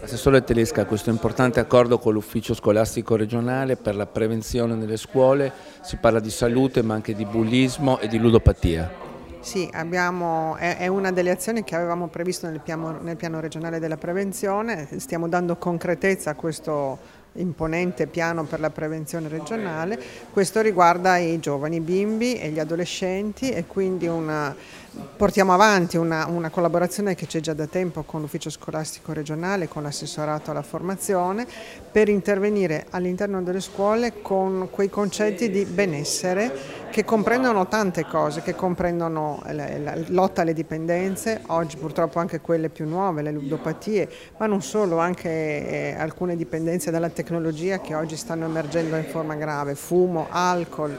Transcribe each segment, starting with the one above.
Assessore Tedesca, questo importante accordo con l'Ufficio Scolastico Regionale per la prevenzione nelle scuole, si parla di salute ma anche di bullismo e di ludopatia. Sì, è una delle azioni che avevamo previsto nel piano regionale della prevenzione. Stiamo dando concretezza a questo imponente piano per la prevenzione regionale. Questo riguarda i giovani, i bimbi e gli adolescenti, e quindi portiamo avanti una collaborazione che c'è già da tempo con l'Ufficio Scolastico Regionale, con l'assessorato alla formazione, per intervenire all'interno delle scuole con quei concetti di benessere che comprendono tante cose, che comprendono la lotta alle dipendenze, oggi purtroppo anche quelle più nuove, le ludopatie, ma non solo, anche alcune dipendenze dalla tecnologia che oggi stanno emergendo in forma grave, fumo, alcol,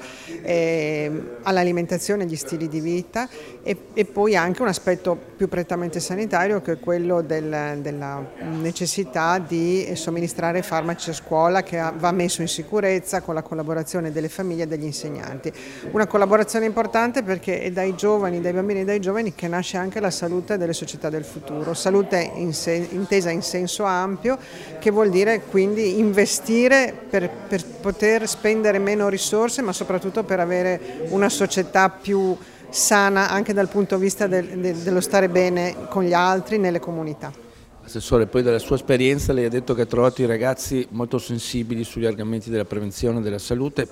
all'alimentazione, agli stili di vita, e poi anche un aspetto più prettamente sanitario, che è quello della necessità di somministrare farmaci a scuola, che va messo in sicurezza con la collaborazione delle famiglie e degli insegnanti. Una collaborazione importante perché è dai giovani, dai bambini e dai giovani che nasce anche la salute delle società del futuro, salute intesa in senso ampio, che vuol dire quindi investire per poter spendere meno risorse, ma soprattutto per avere una società più sana anche dal punto di vista dello stare bene con gli altri nelle comunità. Assessore, poi dalla sua esperienza lei ha detto che ha trovato i ragazzi molto sensibili sugli argomenti della prevenzione e della salute,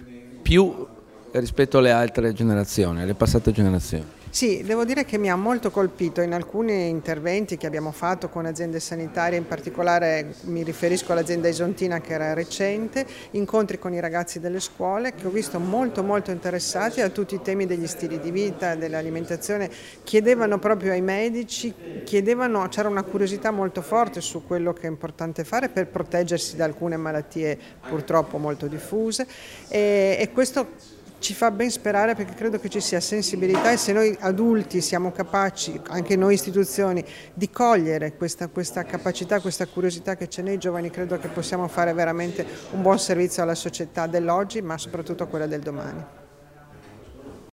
più rispetto alle altre generazioni, alle passate generazioni. Sì, devo dire che mi ha molto colpito in alcuni interventi che abbiamo fatto con aziende sanitarie, in particolare mi riferisco all'azienda Isontina che era recente, incontri con i ragazzi delle scuole che ho visto molto interessati a tutti i temi degli stili di vita, dell'alimentazione, chiedevano proprio ai medici, c'era una curiosità molto forte su quello che è importante fare per proteggersi da alcune malattie purtroppo molto diffuse, e questo ci fa ben sperare, perché credo che ci sia sensibilità, e se noi adulti siamo capaci, anche noi istituzioni, di cogliere questa capacità, questa curiosità che c'è nei giovani, credo che possiamo fare veramente un buon servizio alla società dell'oggi, ma soprattutto a quella del domani.